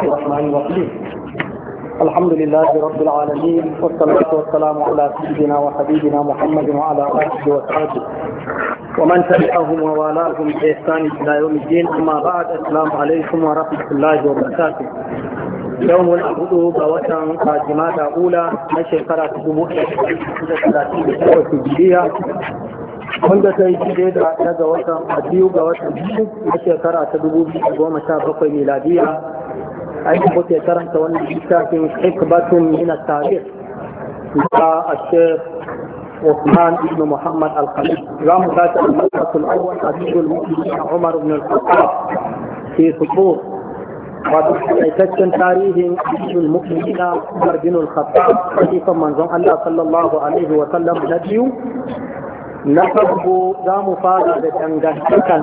الرحمن الرحيم الحمد لله رب العالمين والصلاة والسلام على سيدنا وحبيبنا محمد وعلى آله وصحبه ومن تبعهم ووالاهم بإحسان إلى يوم الدين. أما بعد، السلام عليكم ورحمة الله وبركاته. يوم الأحد بوتن جمادى أولى نشكرة سبوء 30 هجرية wanda ta yi shirye da daga watan biyu ga watan biyu na shekara ta 2017 miladiya. aiki kuke karanta wani littafin hikbatun min at-tarikh da Sheikh Uthman ibn Muhammad al-Khalid. za mu tashi al-mas'alatul awwal hadithul mu'minin Umar ibn al-Khattab fi sutur wato taitaccen tarihin hadithul mu'minin Umar ibn al-Khattab khalifan manzon Allah sallallahu alaihi wa sallam na biyu. na farko za mu fara da dangantakan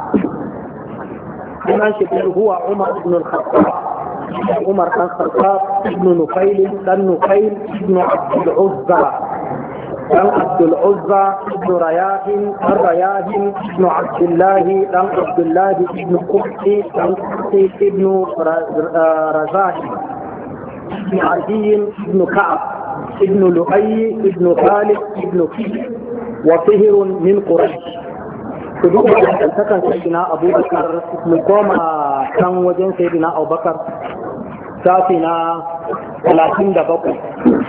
sunan shi huwa Umar ibn al-Khattab. Umar dan Khattab ibn Nufail dan Nufail ibn Abdul Uzza dan Abdul Uzza ibn Rayahin Rayahin ibn Abdullah dan Abdullah ibn Qubti dan Qubti ibn Razahi ibn Adi ibn Ka'ab ibn Lu'ay ibn Khalid ibn Qis وطهر من قريش. تدوك تكن سيدنا أبو بكر مقام كان وجن سيدنا أبو بكر سافنا 37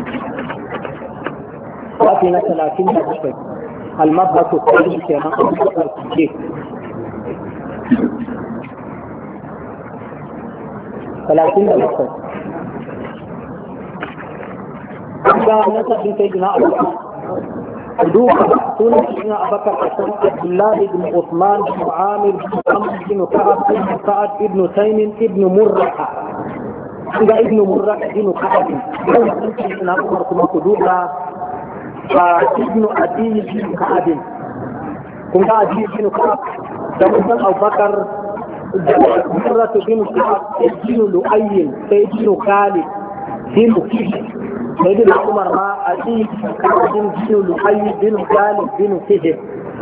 سافنا 37 المبهث الثاني كان أبو بكر الصديق 37 كان نسب سيدنا أبو بكر دوك سنة ابن أبي بكر عبد الله بن عثمان بن عامر بن عمرو بن كعب بن سعد بن تيم بن مرة ابن مرة بن كعب ابن عمر كما تدوك ابن أبي بن كعب كما أبي بن كعب ابن أبو بكر مرة بن كعب بن لؤي بن خالد بن كيش سيدنا عمر ما أتي بن لؤي بن غالب بن فهد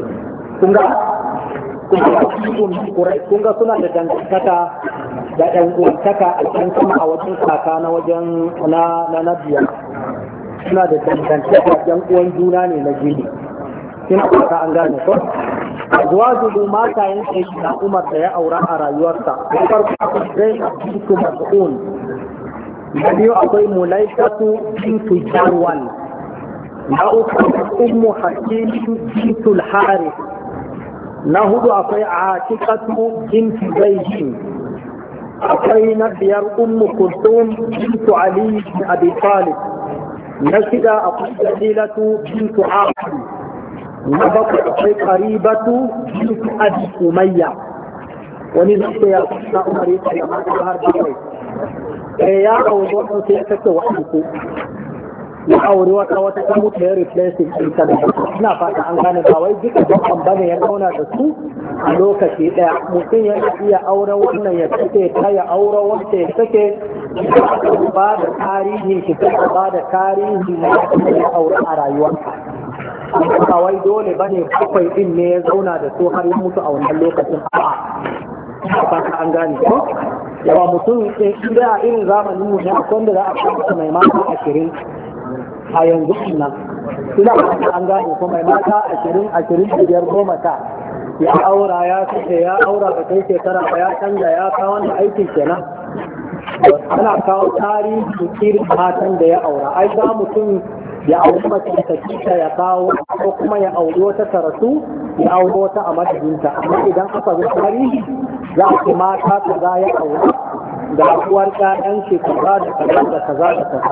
kunga suna da dangantaka da dangantaka a cikin sama a wajen kaka na wajen na biya suna da dangantaka yan uwan juna ne na jini. Kina kaka an gane ko zuwa zuwa matayen sayyidina Umar da ya aura a rayuwarsa farko akwai Zainab bint Mas'ud, na biyu akwai Mulaikatu bintu Jarwal, na uku Ummu Hakim bintu al-Harith, na hudu akwai Atikatu bintu Zaid, akwai na biyar Ummu Kulthum bintu Ali bin Abi Talib, na shida akwai Jalilatu bintu Aqil, na bakwai akwai Qaribatu bintu Abi Umayya. wani zai ya na Umar ya ce amma har bakwai ya auri wata sai ya kace wa'ansu ya auri wata ta mutu ya replacing ita da ina fata an gane ba wai duka babban bane ya zauna da su a lokaci daya. mutum ya iya aure wannan ya sake ta ya aure wanda ya sake ba da tarihi shi ta ba da tarihi na ya aure a rayuwarsa. ba wai dole bane bakwai din ne ya zauna da su har ya mutu a wannan lokacin. fata an gane ko yawa mutum inda a irin zamanin mu ne akwai wanda za a kama mai mata 20 a yanzu nan ina fata an gane ko mai mata 25 goma ta ya aura ya suke ya aura da kai shekara ba ya canza ya kawo wanda aikin kenan. ana kawo tarihi irin matan da ya aura. ai za mutum ya auri mace da kita ya kawo ko kuma ya auri wata karatu ya auri wata a madadinta. amma idan aka zo tarihi za a ce mata kaza ya auri da uwar ƴaƴan shi kaza da kaza da kaza da kaza.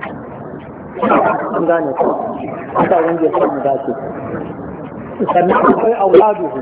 an gane ko haka wanda ya samu dace. sannan akwai auladuhu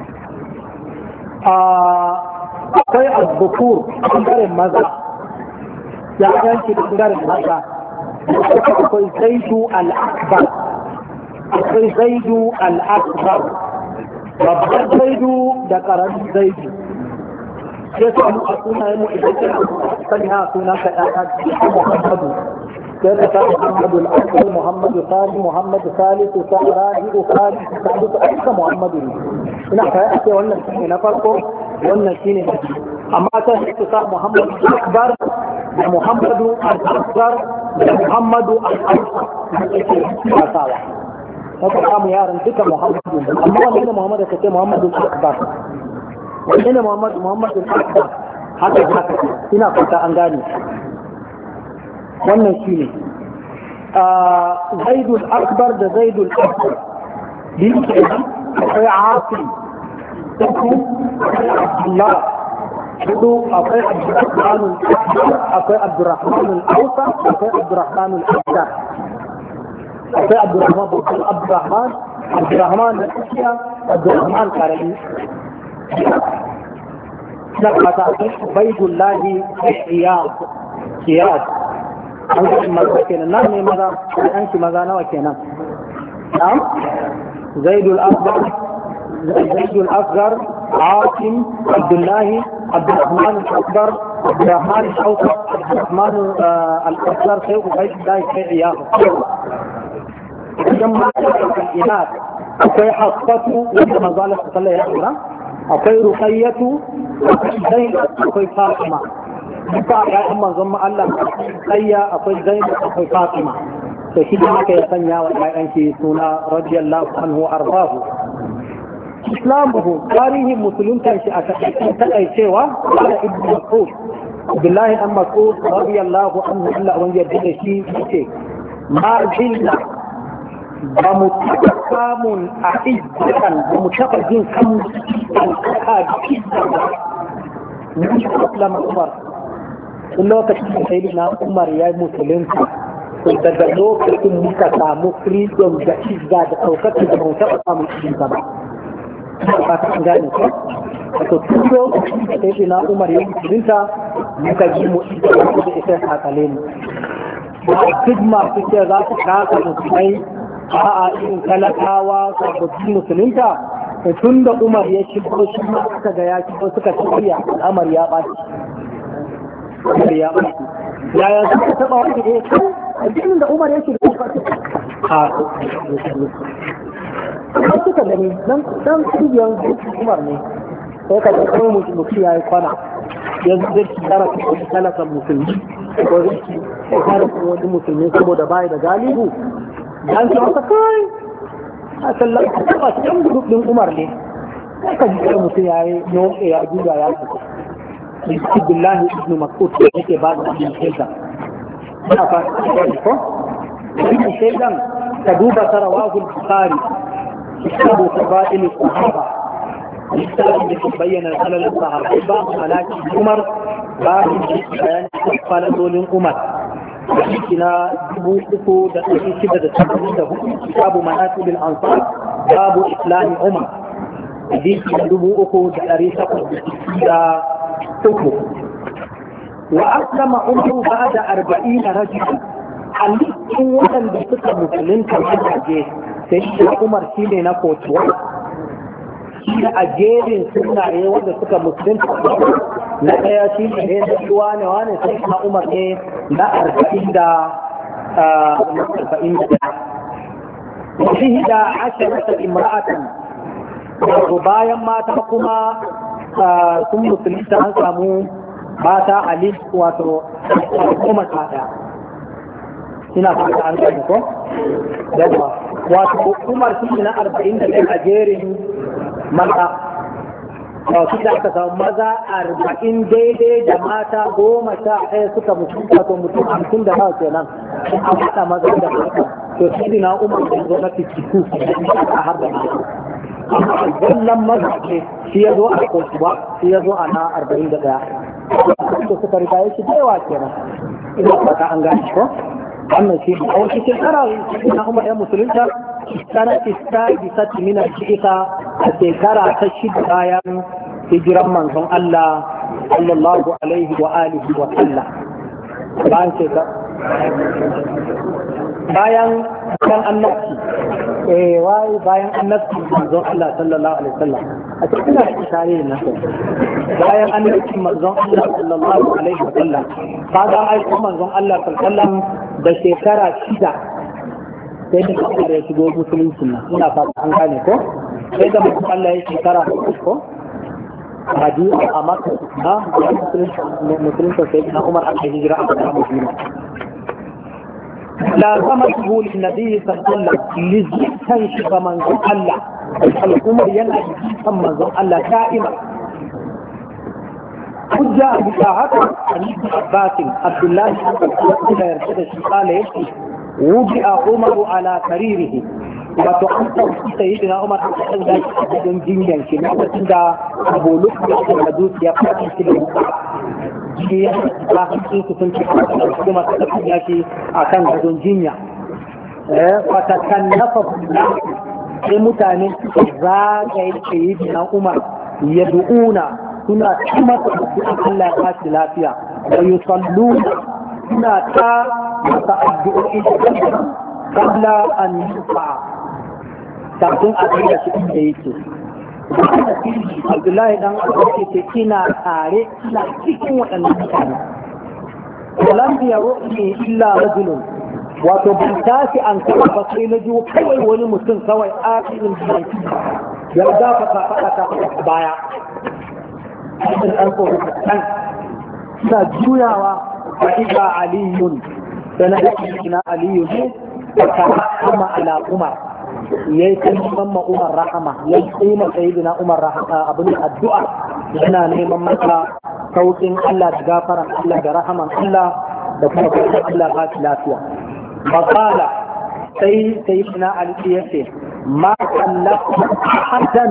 akwai azbukur ɓangaren maza ya yanki da ɓangaren maza. akwai zaidu al-akbar akwai zaidu al-akbar babban zaidu da ƙaramin zaidu. sai samu a sunayen mu idan kana sani ha suna ka ɗaya Muhammadu sai ka sa Muhammadu al-akbar Muhammadu Sani Muhammadu Salisu Sa'arahi Ukali Salisu aka Muhammadu ne. ina kai ake wannan shine na farko wannan shine na biyu. amma ta su sa Muhammadu Akbar da Muhammadu Al-Akbar da Muhammadu Al-Akbar da sawa haka samu yaran duka Muhammadu amma wanda ne Muhammadu ka ce Muhammadu Akbar wanda ne Muhammadu Akbar haka ina fata an gane wannan shine Zaidul Akbar da Zaidul Akbar din ke akwai Asim akwai Abdullah akwai Abdurrahman akwai Abdurrahman al-Awsa akwai Abdurrahman al-Akbar akwai Abdurrahman da Asiya Abdurrahman Karami na fata akwai Ubaidullahi Iyad an ga maza kenan nan ne maza an shi maza nawa kenan na'am Zaidul Akbar Zaidul Asghar عاصم عبد الله عبد الرحمن الأكبر عبد الرحمن الأوسط عبد الرحمن الأكبر سيء وغير الله سيء عياض جمع الإناث أكوي حصته وما زالت تصلي يا أخرى أكوي رقية زين أكوي فاطمة يا أما زم الله رقية أكوي زين أكوي فاطمة فشيء ما كيسنيا ولا أنشي سنة رضي الله عنه وأرضاه islamuhu tarihin musulunta shi a takaicewa ala ibn mas'ud billahi an mas'ud radiyallahu anhu Allah wanda ya da shi yace ma zinna ba mu taɓa samun a izzatan ba mu taɓa jin kan alƙaƙa da izzatan mun islam umar in lokacin da sai na umar ya yi musulunta daga lokacin muka samu freedom da izza da ɗaukaka da mu taɓa samun izza ba ba ta gane ko to turo da yake na Umar ya mutunta muka ji mu da ita hakale ne duk masu ce za su kasa musulmai a irin talakawa sababbin musulunta tun da Umar ya shigo shi ma aka ga ya shigo suka tafiya al'amar ya ɓaci yaya suka taɓa wani da ya kai addinin da Umar ya shigo a suka gani dan kungiyar Umar ne sai ka kuma mutum ya yi kwana yanzu zai ci dara kuma talakan musulmi ko zai ci dara kuma wani musulmi saboda bai da galibu dan su masa kai a sallar a taba cikin gudun Umar ne sai ka ji mutum ya yi noke ya juga ya fito billahi ibn Mas'ud yake ba da abin shaida ina fata ko wannan shaidan ka duba tarawahul Bukhari كتاب فضائل الصحابة الكتاب بين خلل الصحابة باب ملاك عمر باب بيان خلل عمر حديثنا دبوكو دقيقي شدة كتاب مناقب الأنصار باب إسلام عمر حديثنا دبوكو دقيقي شدة وأسلم عمر بعد 40 رجلا halittun waɗanda suka musulunta mazaje sai shi Umar shi ne na kotuwa shi a jerin sunaye wanda suka musulunta na ɗaya shi ne da shi wane sai na Umar ne na 40 shahida 10 imra'atan wato bayan mata kuma sun musulunta an samu mata ali wato kuma tada ina fata an gani ko yawa wato Umar shi na 40 a jerin mata wato da aka samu maza 40 daidai da mata 11 suka mutu wato mutum 50 da nawa kenan an haɗa maza da mata to shi na Umar da zo na 52 a har da wannan maza ce shi ya zo a kotu ba shi ya zo a na 41 to suka riga ya shi da yawa kenan ina fata an gani ko wannan shi a wasu shekara na Umar ya musulunta sana istajisat min al-shi'a a shekara ta shida bayan hijiran manzon Allah sallallahu alaihi wa alihi wa sallam bayan shekara bayan annabci bayan annabci manzon Allah sallallahu alaihi wa sallam a cikin tarihin nan bayan annabci manzon Allah sallallahu alaihi wa sallam kaga ai manzon Allah sallallahu alaihi wa sallam da shekara 6 sai da kuma ya shigo musulunci nan ina fata an gane ko sai da mutum Allah ya shekara 6 ko hadisi a Makka na musulunta sai na Umar aka hijira a cikin Madina la zama tuhul nabi sallallahu alaihi wasallam lizikan shi ga manzon Allah al-Umar yana kan manzon Allah da'ima hujja bisa haka hadisi Abbas Abdullah ibn yarda shi kala yake wuji a Umaru ala karirihi wato an ɗauki sayyidina Umar a cikin gashi a cikin jinyan shi lokacin da Abu Lukman da dukiya faɗi shi da shi ya ba hankin su sun ci kuma ta tafi shi a kan gadon jinya fatakan nafa sai mutane suka zagaye sayyidina Umar ya du'una suna ta masa addu'a Allah ya ba shi lafiya da yusalluna suna ta masa addu'o'i kabla an yufa kafin a kai da shi inda yake Abdullahi dan Abbas ce ina tare ina cikin waɗannan mutane walam yaruni illa rajulun wato ban tashi an kafa ba sai na ji kawai wani mutum kawai akirin jinki ya dafa kafaɗa ta baya cikin ɗan tsoro kan suna juyawa a iga aliyun da na ɗauki na aliyu ne da ta kuma ala umar ya yi neman ma umar rahama ya yi masayidina umar rahama abin addu'a yana neman masa sauƙin Allah da gafaran Allah da rahaman Allah da kuma sauƙin Allah ba shi lafiya bakala sai sayidina ali ya ce ma kallafa hadan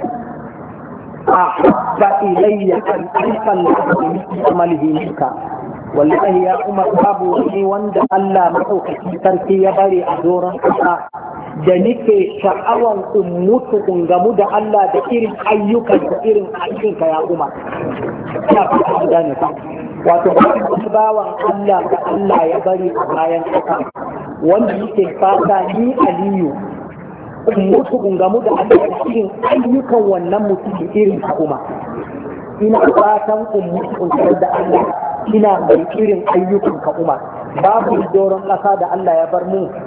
أحب إلي أن ألقى الله بعمله منك والله يا عمر أبو وند الله مدوك تركي يبري أدورا da nake sha'awan mutu in gamu da Allah da irin ayyukan da irin aikinka ya umar ina fata gane ka wato wani bawan Allah da Allah ya bari a bayan ƙasa wanda yake fata ni Aliyu in mutu in gamu da Allah da irin ayyukan wannan mutum irin ka umar ina fatan in mutu in gamu da Allah ina mai irin ayyukan ka umar babu doron ƙasa da Allah ya bar mu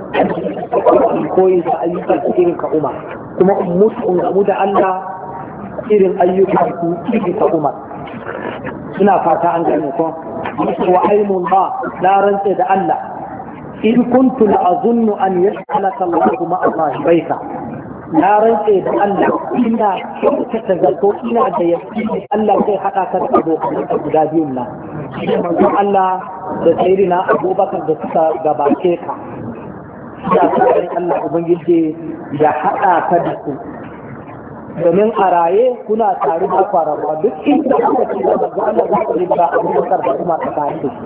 koyi da ayyukan irin ka umar kuma in mutu in gamu da Allah irin ayyukan su irin ka umar ina fata an gane ko wa aimun ba na rantse da Allah in kuntu la azunnu an yas'alaka Allahu ma sahibaika na rantse da Allah ina kyautata zato ina da yaqini Allah zai haɗa ka da abokan guda biyun nan shi manzon Allah da sayyidina Abubakar da suka gabace ka ina tsarin Allah ubangiji ya haɗa ka da su domin a raye kuna tare da kwarawa duk inda aka ce da manzon Allah za ku riba Abubakar da kuma tsakanin su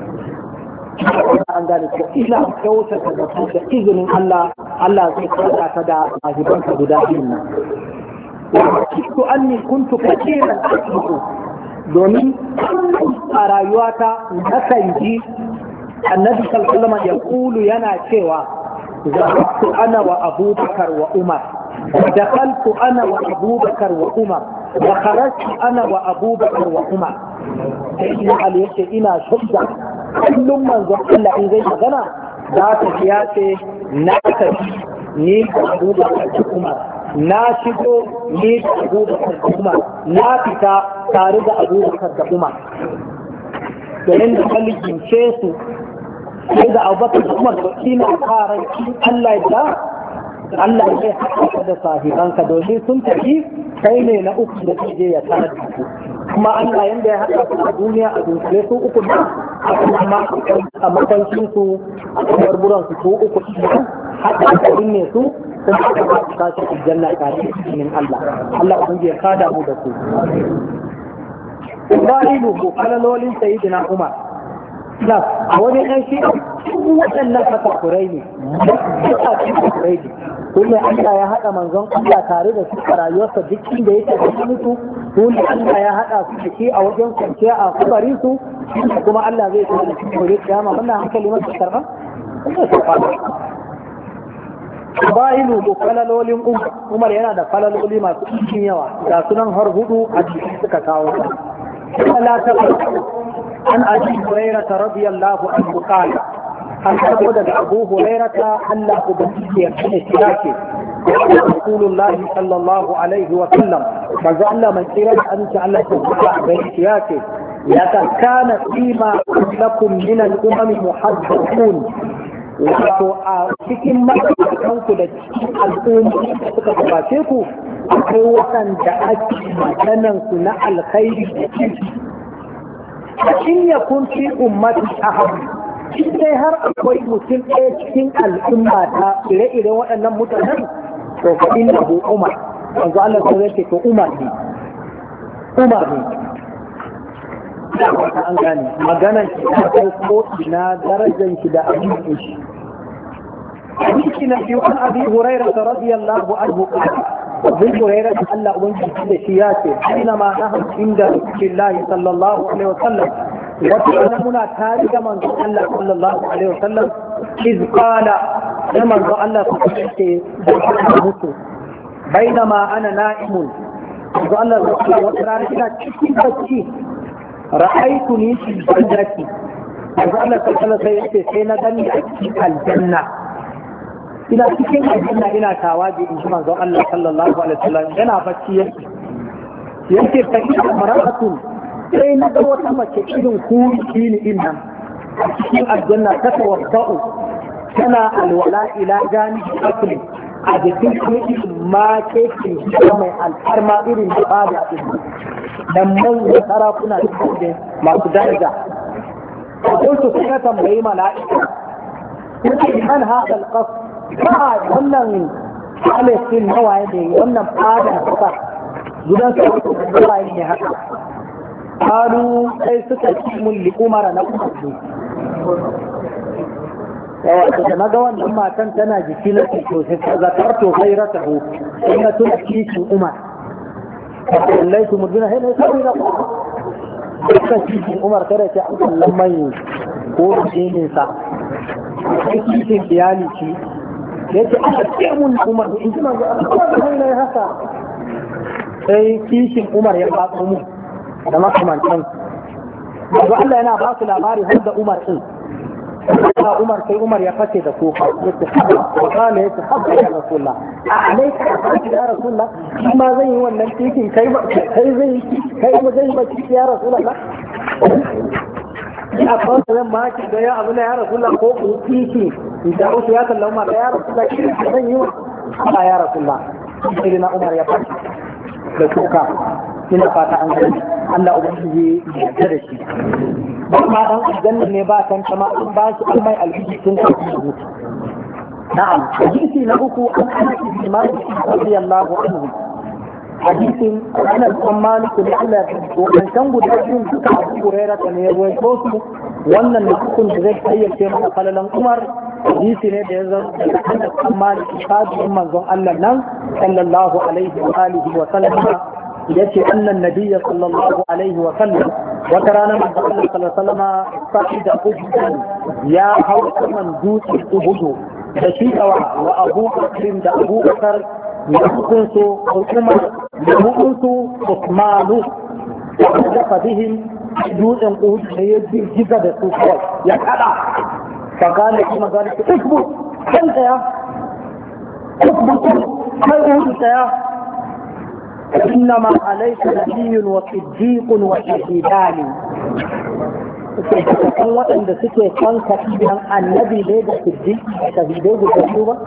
an gane ko ina kyautata zato da izinin Allah Allah zai kada ka da ahibanka guda biyun nan kuntu anni kuntu katiran asbuku domin a rayuwata na kan ji annabi sallallahu alaihi wasallam ya kulu yana cewa zahabtu ana wa abubakar wa umar dakhaltu ana wa abubakar wa umar wa kharajtu ana wa abubakar wa umar sai Ali yace ina shudda kullum manzon Allah in zai magana za ta fiya ce na tafi ni da abubakar da umar na shigo ni da abubakar da umar na fita tare da abubakar da umar domin da kallikince su sai da abubakar da umar da ina karan Allah ya Allah ya haɗa da sahibanka domin sun tafi kai ne na uku da je ya tarar da su kuma Allah yanda ya haɗa a duniya a dunkule su uku ne a kuma a makwancin su a kabarburan su uku haɗa da ne su sun haɗa da su tashi aljanna tare da cikin Allah Allah ubangiji ya kada mu da su Ibrahimu kalalolin sayyidina Umar a wani ɗan shi waɗannan fatakurai ne fatakurai ne kuma Allah ya haɗa manzon Allah tare da su a rayuwarsa duk inda yake da mutu kuma Allah ya haɗa su da shi a wajen kwanciya a kubarin su kuma Allah zai kuma da cikin gobe kiyama wannan hankali masa karɓa bayilu ko falalolin Umar yana da falaloli masu cikin yawa ga sunan har hudu a cikin suka kawo Allah ta عن أبي هريرة رضي الله عنه قال أن تقول أبو هريرة أن أبو بكر رسول الله صلى الله عليه وسلم manzo Allah mai tsira da aminci Allah ta zuwa ga ya ce ya ta kana fima lakum min al-umam muhaddathun wato a cikin makarantu da cikin al'umma da suka gabace ku akwai waɗanda ake maganan su na alkhairi da ciki in ya kun fi ummati ahad in dai har akwai mutum ɗaya cikin al'umma ta ire-iren waɗannan mutanen to fa innahu umar yanzu Allah sai yake to umar ne an gane maganar shi ta kai ko ina darajar shi da abin shi hadisi na biyu an abi hurairah radiyallahu anhu أبو هريرة الله أبنجي في سياسة حينما نحن عند رسول الله صلى الله عليه وسلم وتعلمنا تاريخ من الله صلى الله عليه وسلم إذ قال لمن الله سبحانه بينما أنا نائم قال الله وتعالى رأيتني في الجنة قال الله سبحانه وتعالى سينغني في الجنة ina cikin aljanna ina tawaje in ji manzon Allah sallallahu alaihi wasallam yana bacci yake fa ina mar'atun sai na ga wata mace irin kuri ne din nan cikin aljanna ta tawaddau tana alwala ila jani akli a jikin kuma ma ke mai alfarma irin da bada din dan man sarakuna da masu daraja ko su suka tambayi mala'ika kuma man hada alqasr ba wannan halittin nawaye ne wannan fada suka gudan su nawaye ne haka halu sai suka ci mun li umara na umarni yawa da na ga wannan matan tana jiki na fito sai ta zakarto khairatahu inna tun kishin umar wallahi su mudina hay ne sai na suka kishin umar kada ta an kallon mai ko ne sa sai kishin iyali ci yake aka ce mun umar in ji manzo Allah ne haka sai kishin umar ya ba mu da makamantan manzo Allah yana ba su labari har da umar din umar sai umar ya face da kofa yace wa kana yace habba ya rasulullah a alaika ya rasulullah kuma zan yi wannan kishin kai mu zai ba ya rasulullah a kawai zan maki da ya abu na ya rasulullah ko ku kishi da wasu ya kalla umar da ya rasulullah shi zan yi wa ya rasulullah sai na umar ya faɗi da kuka ina fata an gani Allah ubangiji ya yarda da shi amma dan aljanna ne ba san kama an ba shi almai alhiji tun da shi na'am hadisi na uku an Anas bin Malik radiyallahu anhu hadisin Anas bin Malik ne Allah ya ko kan guda biyun duka Abu Hurairah ne ya rawaito su wannan da hukun da zai ayyace mana falalan Umar hadisi ne da ya zama da Anas bin Malik sahabin manzon Allah nan sallallahu alaihi wa alihi wa sallam yace annan nabiyyi sallallahu alaihi wa sallam wata rana manzon Allah sallallahu alaihi wa sallam sa'ida Uhud ya hauka man dutse Uhud da shi wa Abu Bakr da Abu Bakar da hukunsu Umar da hukunsu Uthmanu da fadihim dutsen Uhud da ya jiga da su kawai ya kada فقال كما قال اثبت انت يا اثبت ما يقول يا انما عليك نبي وصديق وشهيدان kan waɗanda suke kan kafiyan annabi ne da siddiq da shahidai da su ba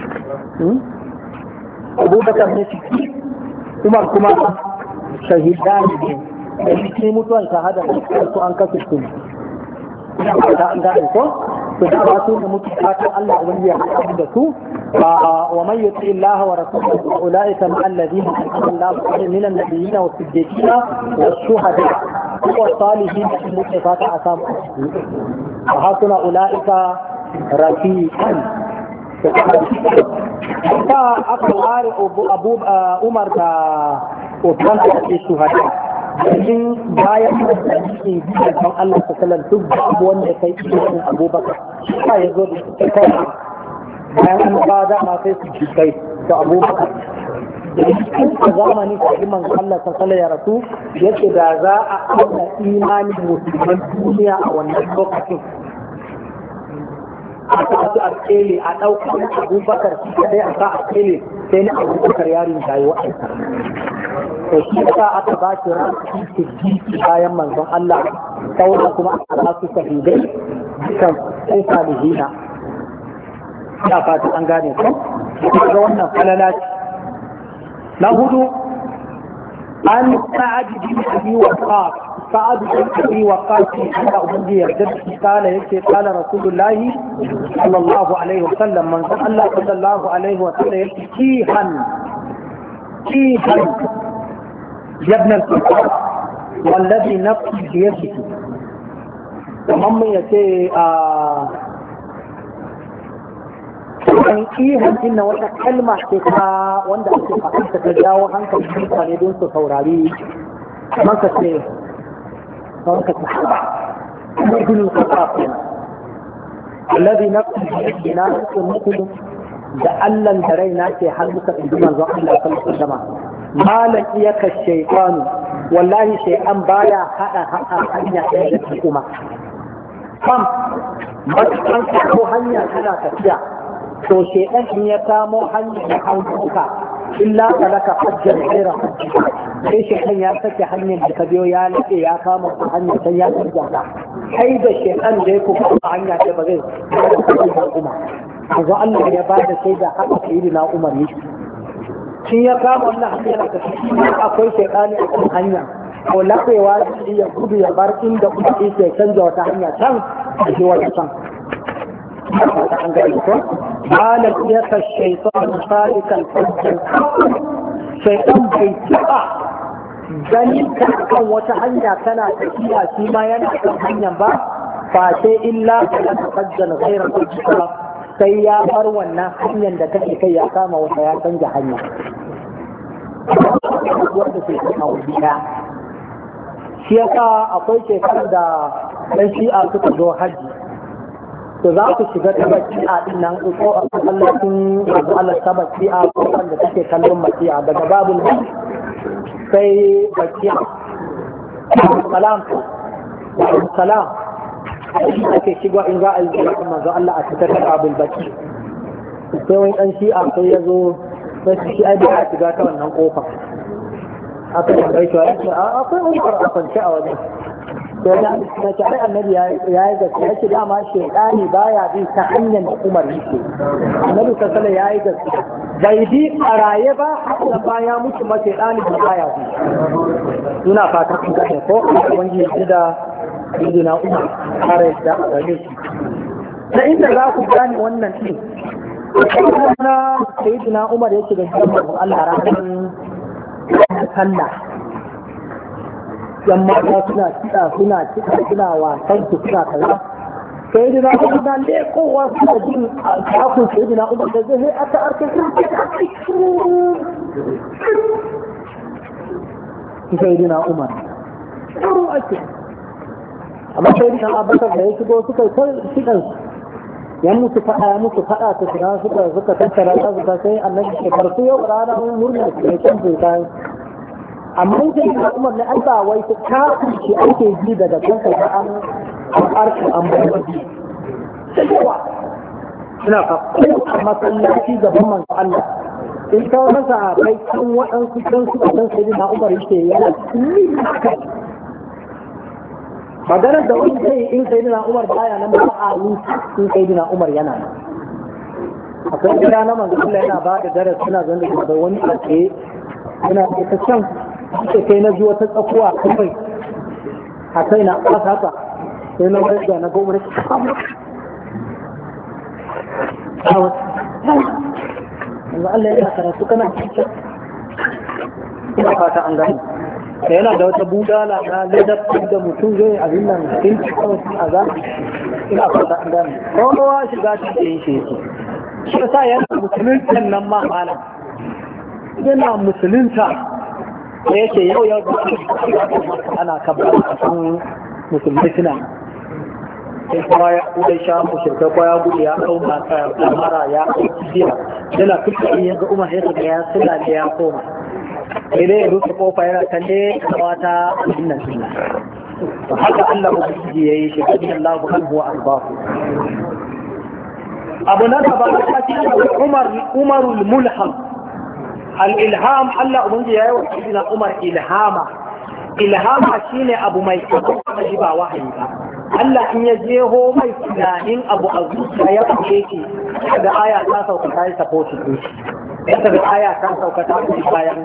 abubakar ne umar kuma shahidani ne da shi mutuwan shahada su an kashe su da an gane ko to da ba su da mutu fatan Allah ubangiji ya haɗa da su wa man yuti Allah wa rasulahu ulaika ma alladhina an'ama Allahu min an-nabiyyin wa as-siddiqin wa ash-shuhada wa salihin mutu fatan asam wa hasuna ulaika rafiqan fa aka ware Abu Umar da Uthman da shuhada in bayan da cikin gidan Allah ta sallar duk abu wanda kai cikin Abubakar sai ya zo da kai bayan an ba da ma sai su kai to Abubakar da cikin zamani sai manzo Allah ta sallar ya rasu yace da za a auna imanin musulman duniya a wannan lokacin a kasu a kele a ɗaukar Abubakar sai a sa a kele sai na Abubakar yarin da yi wa'ansa to shi yasa aka ba shi ran siddiqi bayan manzon Allah sauran kuma aka ba su shahidai dukan sai salihina ina fata an gane ko ga wannan falala na hudu an sa'ad bin abi waqas sa'ad bin abi waqas Allah ubangi yarda kala yake kala rasulullahi sallallahu alaihi wasallam manzon Allah sallallahu alaihi wasallam yake kihan يا ابن الكفار والذي نفسي بيده ومن يتي kan ihan inna wata kalma ce ta wanda ake fahimta ta jawo hankalin mutane don su saurari maka ce kuma ibn al-khattab alladhi nafsi bi yadihi mutum da Allah da raina ke har muka inji manzon Allah sallallahu alaihi wasallam malan iyaka shaytan wallahi shay'an baya hada hanya ɗaya da kuma kam matakan ko hanya tana tafiya to shaytan in ya kamo hanya da hauka illa kalaka hajjar ghaira sai shaytan ya sake hanyar da ka biyo ya lade ya kama hanya sai ya tsaya kai da shaytan da ku hanya ce ba zai kuma yanzu Allah ya ba da sai da haka sai na Umar ne shi ya kama wannan hanyar da akwai shaytani a cikin hanya ko lafewa shi ya gudu ya bar inda kuma yake canza wata hanya can da shi wata can an ga iko qala ya ka shaytan salikan fajr shaytan bai taba gani kan wata hanya tana tafiya shi ma yana kan hanyar ba fa sai illa ka tafajjal ghayra tafajjal sai ya bar wannan hanyar da take kai ya kama wata ya canja hanya wanda ke kuma wuya shi yasa akwai shekarar da ɗan shi'a suka zo hajji to za ku shiga ta baki'a din nan ko a masallacin yanzu Allah ta baki'a ko wanda take kallon baki'a daga babul sai baki'a salam ake shiga in za a yi jikin manzo Allah a cikin abul baki sai wani dan shi'a sai ya zo sai shi ai ba shiga ta wannan kofa aka yi bai shi akwai umar a kwance a wajen to da na ce ai annabi ya yi gaskiya yake dama shedani baya bi ta hanyar da Umar yake annabi sallallahu ya yi gaskiya bai bi a raye ba haka baya mutu ma shedani baya bi ina fata kun ga ko wani da na Umar kare da gare shi da inda za ku gane wannan din na sayyidina Umar yake da jama'a Allah ranar sallah yan mata suna kiɗa wasan su suna kaza sayyidina Umar da lekowa suna jin kafin sayyidina Umar da zai aka arke sayyidina Umar tsaro ake amma sayyidina Abubakar da ya shigo suka kiɗan yan musu faɗa ta shiga suka tattara ta suka sai annabi ke farko yau ranar murna ke kan zai amma sai da Umar ne Allah wai ta kafin shi ake ji daga kanka da an arki an bayyana cewa ina fa masallaci gaban manzo Allah in ka masa kai kan waɗansu kan su kan sai da Umar yake yana maganar da wani sai in sai da Umar baya nan ba a yi in sai da Umar yana nan akwai gida na manzo Allah yana ba da darasi suna zan da wani a tsaye yana ta can ake kai na ji wata tsakuwa kawai a kai na ƙasa haka sai na wani da na gomar yanzu Allah yana karatu kana cikin ina fata an gani da yana da wata budala na ladabtar da mutum zai abin nan in kawai a za ina fata an gani kowa shiga cikin shi yake shi yasa yana musulunta nan ma malam yana musulunta da yake yau ana kabbar a kan musulmai suna sai kuma ya kudai sha mushirkai ko ya gudu ya kau mara ya kau cibiya yana kuka iya ga umar ya ya suna da ya koma sai dai rufe kofa yana kalle kawata abin nan suna to haka Allah ubangiji yayi shi kadin Allah kan huwa arbahu abu na gaba ta ce Umarul Mulham al-ilham Allah ubangiji yayi wa sayyidina Umar ilhama shine abu mai kaji ba wahayi ba Allah in ya jeho mai tunanin abu a zuciya ya fice ki daga aya ta sauka ta yi support din daga aya ta sauka ta yi bayan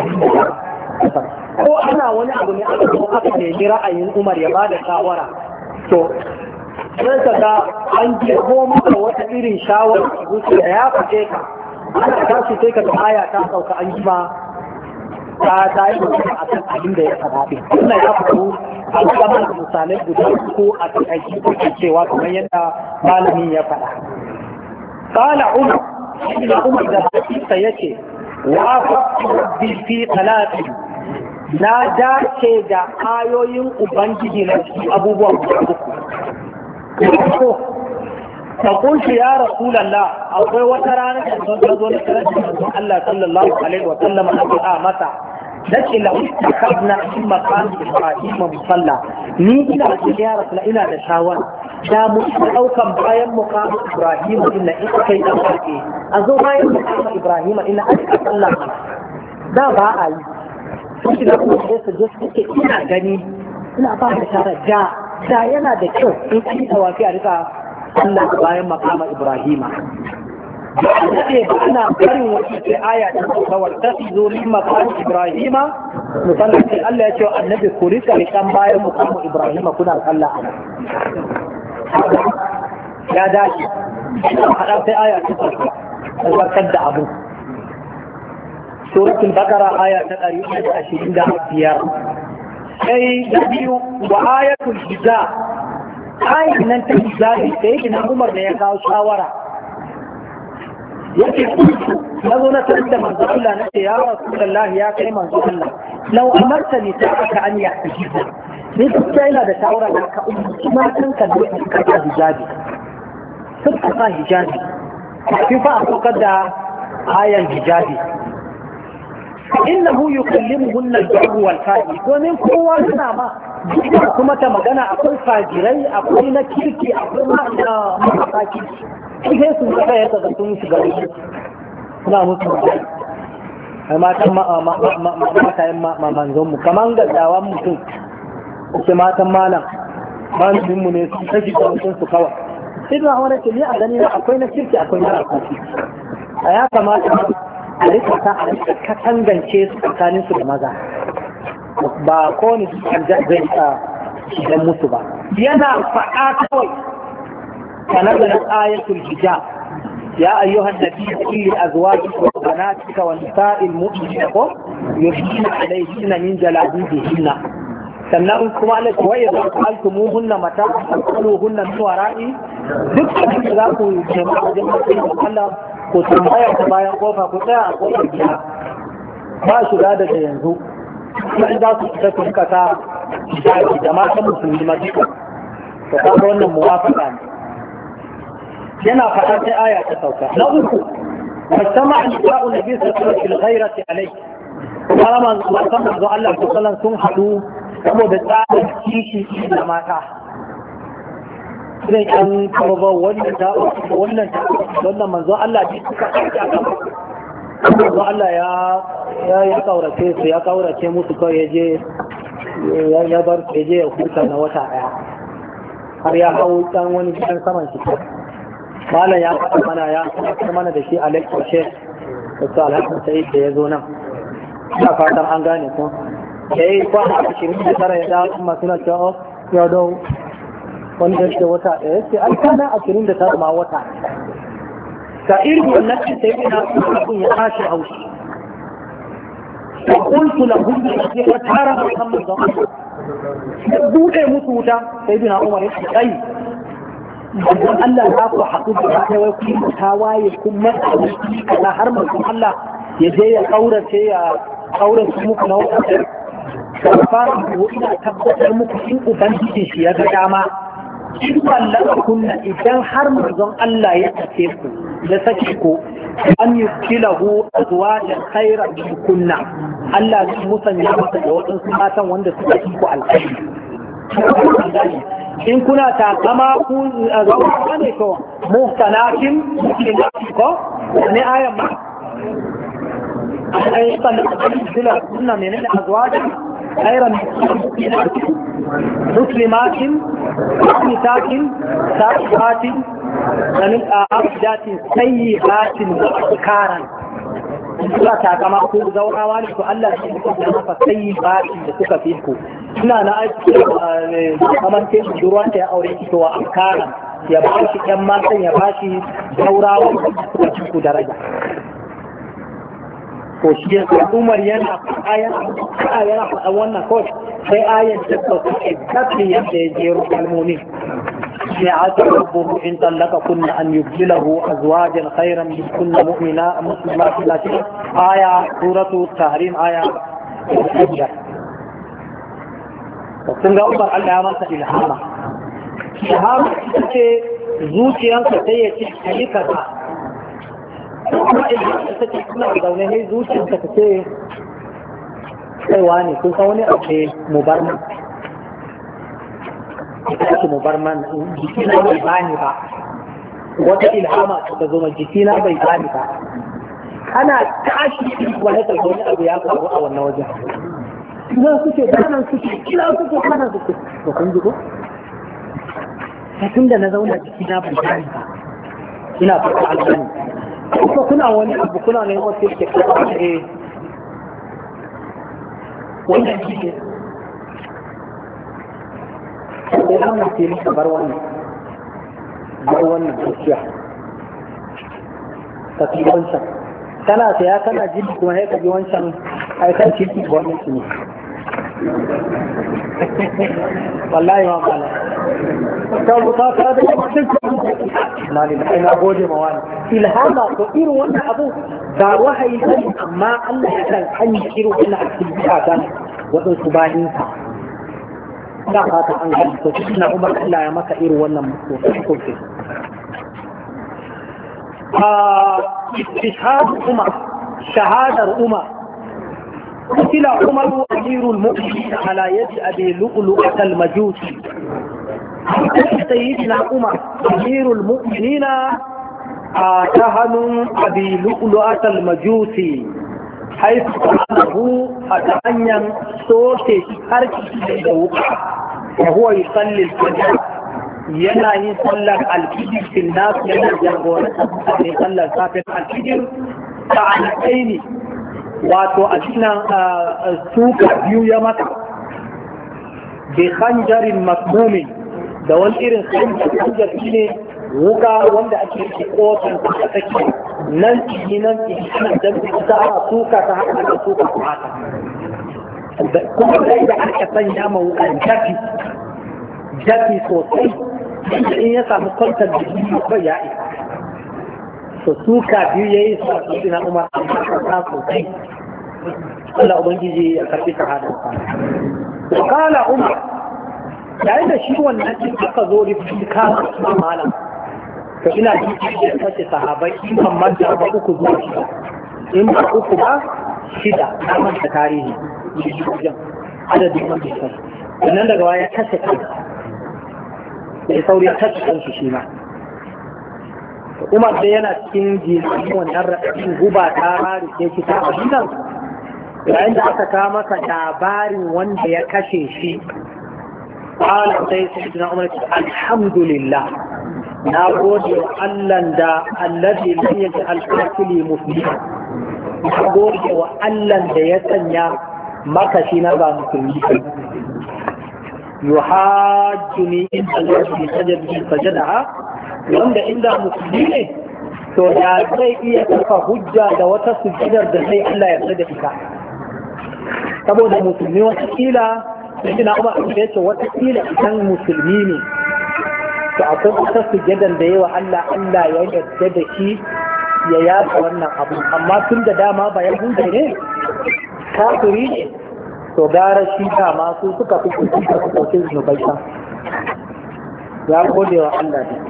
ko ana wani abu ne aka nemi ra'ayin Umar ya bada shawara to sai ka ga an jeho maka wata irin shawara a zuciya ya fice ka ana tashi sai ka ga aya ta sauka an jima ta yi mutum a kan abin da ya faɗaɗe wannan ya faru an kama da misalai guda ko a takaici ko cewa kamar yadda malamin ya faɗa qala umar da hakika yake wa rabbi fi talati na dace da ayoyin ubangiji na abubuwan guda uku فقلت يا رسول الله أقول وترانا تنظرون كرسل الله صلى الله عليه وسلم أبقى متى لكن لو اتخذنا في مقام إبراهيم مصلى ni ina da ya rasu ina da shawara da mu daukan bayan muqam Ibrahim inna in kai da farke a zo bayan muqam Ibrahim inna aka sallah da ba a yi shi da kuma sai su je ina gani ina ba da shawara da yana da kyau in kai tawafi a rika Allah bayan makama Ibrahima. Ake ba ana barin wata ce aya ta kawar ta zo min makama Ibrahima, musamman sai Allah ya ce wa annabi ku rika rikan bayan makama Ibrahima kuna sallah a ya dace. Haɗa sai aya ta kawar ta zartar da abu. Suratul Bakara aya ta 125. Sai da biyu wa ayatul hijab ayin nan ta hijabi da yake na Umar da ya kawo shawara yake na zo na tafi da manzo Allah na ce ya Rasulullah ya kai manzo Allah law amartani ta aka an ya hijabi ni gaskiya ina da shawara da ka kuma kan ka da ka hijabi sun ka hijabi kafin fa a saukar da ayan hijabi innahu yukallimuhunna al-barr wal-fajir domin kowa yana ma kuma ta magana akwai fajirai akwai na kirki akwai na mataki sai su ga yadda da sun shiga suna musu matan matayen manzon mu kaman gaddawan mutum ke matan malam manzon mu ne su kashi da mutum su kawai sai da wani ke ne a gani akwai na kirki akwai na mataki a ya kamata a rika ta a rika katangance su tsakanin su da maza ba kowane cikin zai ta shigan musu ba yana faɗa kawai sanar da ayatul hijab ya ayyuhan nabi kulli azwajika wa banatika wa nisa'il mu'minina ko yudhina alayhinna min jalabibihinna sannan kuma Allah ko ya za ku altumuhunna mata alquhunna min wara'i duk da za ku jama'a wajen Allah ko tambaya ta bayan kofa ko tsaya a kofar gida ba shiga daga yanzu sai za su fita su kasa da matan musulmi ma duka to kaga wannan muwafaka ne yana faɗa sai aya ta sauka na uku wasama nisa'u nabi sallallahu alaihi wasallam ghairati alayhi kuma manzo Allah sallallahu sun haɗu saboda tsarin kishi da mata sai an kaba wannan manzo Allah ji suka ɗauka gaba manzo Allah ya kaurace su ya kaurace musu kawai ya bar je ya huta na wata ɗaya har ya hau ɗan wani gidan saman shi malam ya faɗa mana ya faɗa mana da shi a lecture shek da su alhakin sa'id da ya zo nan ina fatan an gane ko ya yi kwana 29 ya dawo kuma suna cewa ya dawo wanda yake wata ɗaya sai an kana 29 ma wata ka irin wannan sai ina abun ya tashi haushi da kuntu la hudu ya ka tara Muhammad da Allah bude musu wuta sai bina Umar ya kai dan Allah ya ku haƙu da kai wai ku tawaye kun matsa kaza har manzon Allah ya je ya kaurace muku na wata ka fara ku ina tabbatar muku in ubangiji shi ya ga dama in wallaka kunna idan har manzon Allah ya tafe ku da sake ku an yi kilahu azwajan khairan min kunna Allah zai musanya masa da waɗansu matan wanda suka fi ku alkhairi in kuna takama ku zama ne ko muhtanakin ko ne ayan ma أي صلى كنا من أزواج خيرا مسلمات قانتات سائحات ومن عابدات سيئات وأبكارا suna takama ko zaurawa ne to Allah shi ne ya maka sai ba da suka fi ku suna na aiki kamar ke ruwa ta ya aure ki to a karan ya ba shi ɗan matan ya ba shi zaurawa da suka fi ku daraja to shi ya Umar yana faɗa wannan kawai sai ayan ta sauka exactly yadda ya jero kalmomin ya asa rabbuhu in tallaka kunna an yubdilahu azwajan khayran min kunna mu'mina muslimat lati aya suratu tahrim aya kun ga Umar Allah ya masa ilhama ita ce zuciyarsa sai ya ce kai kaza kuma idan ta ce kuna zaune ne zuciyarsa ta ce kaiwa ne kun san wani abu mu bar mu ita mu bar man jikina bai bani ba wata ilhama ta zo mai jikina bai bani ba ana tashi wani ta wani abu ya faru a wannan wajen ina suke danan suke kila suke kana suke to kun ji ko tun da na zauna jikina bai bani ba ina fata alƙani ko kuna wani abu kuna ne wata ke kawo wannan shi sai an mace maka bar wannan gaskiya ka fi wancan kana saya kana jini kuma sai ka ji wancan aikan ciki wannan su ne wallahi ma mala ka da mutum na ne ina gode ma wani ilhama ko irin wannan abu ba wahayi bane amma Allah ya kan hanyar irin wannan aktivities ta wadansu bayinsa da fata an gani to suna Umar Allah ya maka irin wannan mutum istishhad Umar shahadar Umar قتل عمر أمير المؤمنين على يد أبي لؤلؤة المجوسي سيدنا عمر أمير المؤمنين كهن أبي لؤلؤة المجوسي حيث أنه أتعنى صوته حركة وهو يصلي الفجر yana yin sallar alfijir fil nas yana jagoranta mutane sallar safin alfijir ta alaƙai ne wato a cikin suka biyu ya mata bi khanjarin masmumin da wani irin khanjar ne wuka wanda ake yi kotan ta take nan ciki ana dabba ta ana suka ta haka da suka ta haka kuma sai da aka sanya ma wukan jafi sosai in ya samu kwantar da biyu ba ya isa to suka biyu ya yi su a cikin Umar amma ta sosai Allah ubangiji ya karbi shahadar sa kala Umar yayin da shi wannan din aka zo da kama malam to ina ji da kace sahabbai in ban manta ba uku zuwa shida in ba uku ba shida na manta tarihi adadin wanda ya kashe sannan daga baya ya kashe kansa da sauri ya kashe kansa shi ma Umar da yana cikin jini wannan raɗaɗin guba ta rarike shi ta abinan yayin da aka kawo maka labarin wanda ya kashe shi ƙwala sai sayyidina Umar ce alhamdulillah na gode wa Allah da allazi lam yaj'al qatili muslima na gode wa Allah da ya sanya maka shi na ba musulmi yuhajjuni inda Allah sajadaha wanda inda musulmi ne to ya zai iya kafa hujja da wata sujjadar da sai Allah ya da ita saboda musulmi watakila da shi na umar da ya ce watakila idan musulmi ne to akwai wata sujjadar da yawa Allah ya yarda da shi ya yasa wannan abu amma tun da dama ba ya hunde ne kafiri ne to gara shi dama su suka fi kusurta su kauce zunubai ya gode wa Allah ne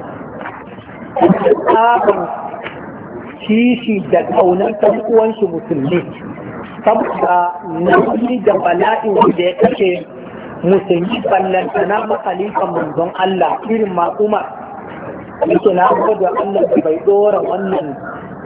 tsarin kishi da ƙaunar ɗan uwanshi musulmi saboda nauyi da bala'in da ya kashe musulmi ballanta na makalifan manzon Allah irin ma'umar yake na gode Allah da bai dora wannan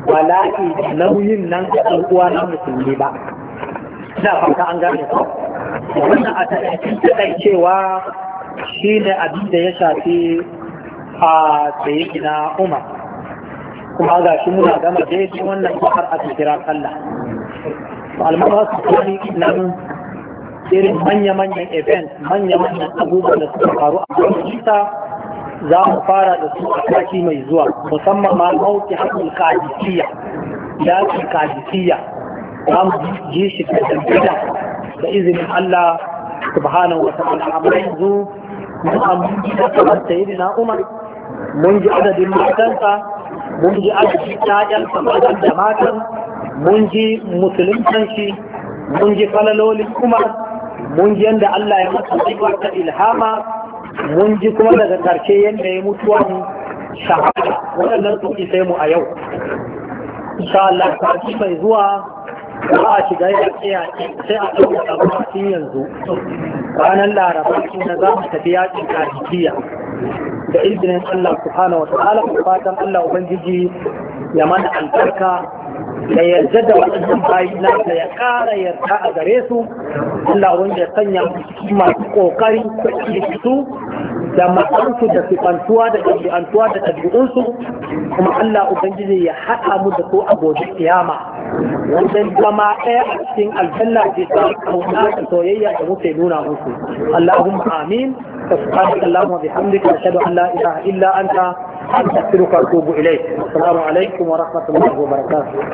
bala'i nauyin nan ga ɗan uwa na musulmi ba. Ina fata an gane ko wannan a taƙaice cewa shi ne abin da ya shafi a tsaye na Umar, kuma ga shi muna gama daidai wannan har a kira Allah. Al'amura su kwani nan irin manya-manyan event, manya-manyan abubuwan da suka faru a kwamfuta za mu fara da su a kaki mai zuwa, musamman ma mauki haƙul kadisiyya, yaƙin kadisiyya za mu ji shi da dangada da izinin Allah subhanahu wa ta'ala. Amma yanzu mun amince da kamar sayyidina Umar, mun ji adadin matansa, mun ji adadin ƴaƴansa mazan da matan, mun ji musulunci shi, mun ji falalolin Umar, mun ji yadda Allah ya masa ta ilhama, mun ji kuma daga ƙarshe yadda ya mutuwa shahada. Waɗannan su sai mu a yau insha Allah kwanci mai zuwa za a shiga yaƙi sai a ɗauka abubuwan yanzu ranar laraba na za mu tafi yaƙin kadisiyya da izinin Allah subhanahu wa ta'ala. Fatan Allah ubangiji ya mana albarka da yarda da waɗannan bayi nasa ya ƙara yarda a gare su. Allah wanda ya sanya masu ƙoƙari da su da matsansu da sifantuwa da ɗabi'antuwa da ɗabi'unsu, kuma Allah ubangiji ya haɗa mu da su a gobe kiyama wajen zama ɗaya a cikin aljanna ce ta kauna da soyayya da muke nuna musu. Allahumma amin. سبحانك اللهم وبحمدك أشهد أن لا إله إلا أنت أستغفرك وأتوب إليك. السلام عليكم ورحمة الله وبركاته.